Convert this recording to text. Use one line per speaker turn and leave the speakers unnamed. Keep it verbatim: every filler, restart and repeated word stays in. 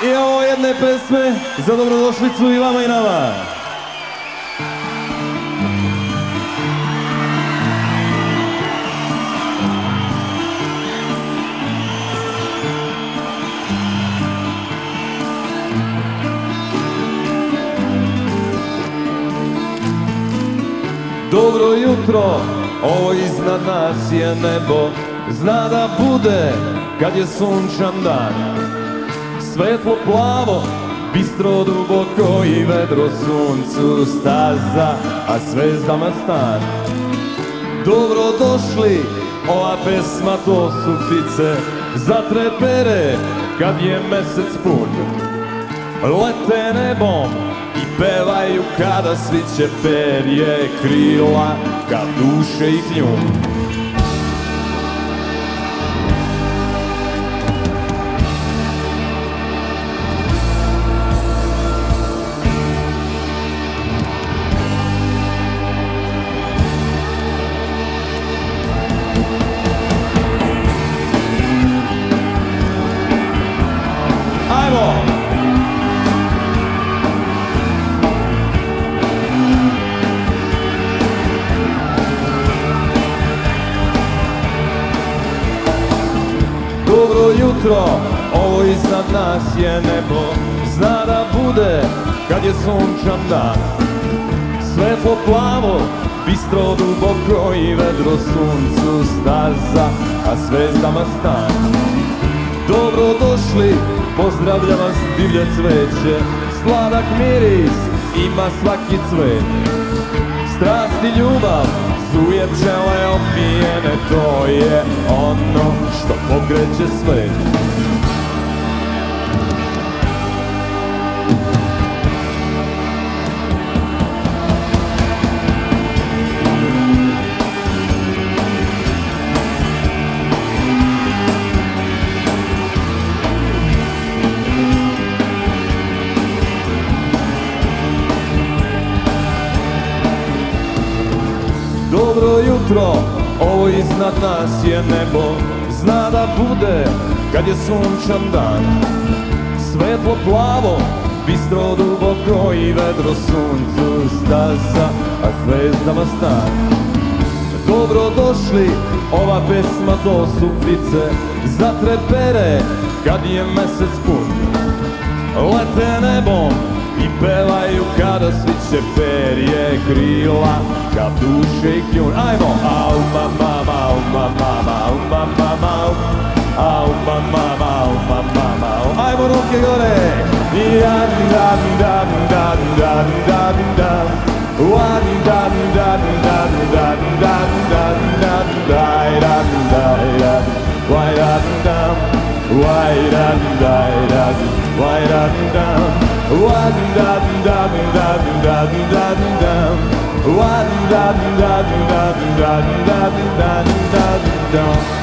I ovo jedne pesme za dobrodošlicu i vama i nama. Dobro jutro, ovo iznad nas je nebo, zna da bude kad je sunčan dan. Svetlo plavo, bistro duboko i vedro suncu staza, a zvezdama stan. Dobro došli, ova pesma to su ptice, zatrepere kad je mesec pun. Lete nebom i pevaju kada sviće perje krila, kad duše i kljun. Dobro jutro, ovo iznad nas je nebo, zna da bude kad je sunčan dan. Svetlo plavo, bistro duboko i vedro suncu staza, a zvezdama stan. Dobro došli, pozdravlja vas divlje cveće, sladak miris ima svaki cvet. Strast i ljubav, suje pčele opijene, to je ono što pokreće svet. Dobro jutro, ovo iznad nas je nebo, zna da bude kad je sunčan dan. Svetlo plavo, bistro duboko i vedro suncu staza, a zvezdama stan. Dobro došli, ova pesma to su ptice, zatrepere kad je mesec pun. Lete nebom i pevaju kada sviće perje krila, kad duše i kljun. Ajmo! Au ma ma ma, au ma ma ma, au ma ma ma, au ma ma ma, au ma ma ma. Ajmo ruke gore! Jan dan dan dan dan dan dan, wan dan dan dan dan dan dan dan, daj dan daj dan, waj dan dan, waj dan daj dan, waj dan dan, wan dan dan dan dan dan dan. One da da da da da da da da da.